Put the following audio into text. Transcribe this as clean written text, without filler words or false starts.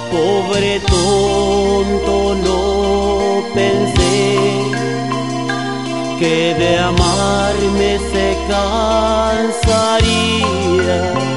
Pobre tonto, no pensé que de amarme se cansaría.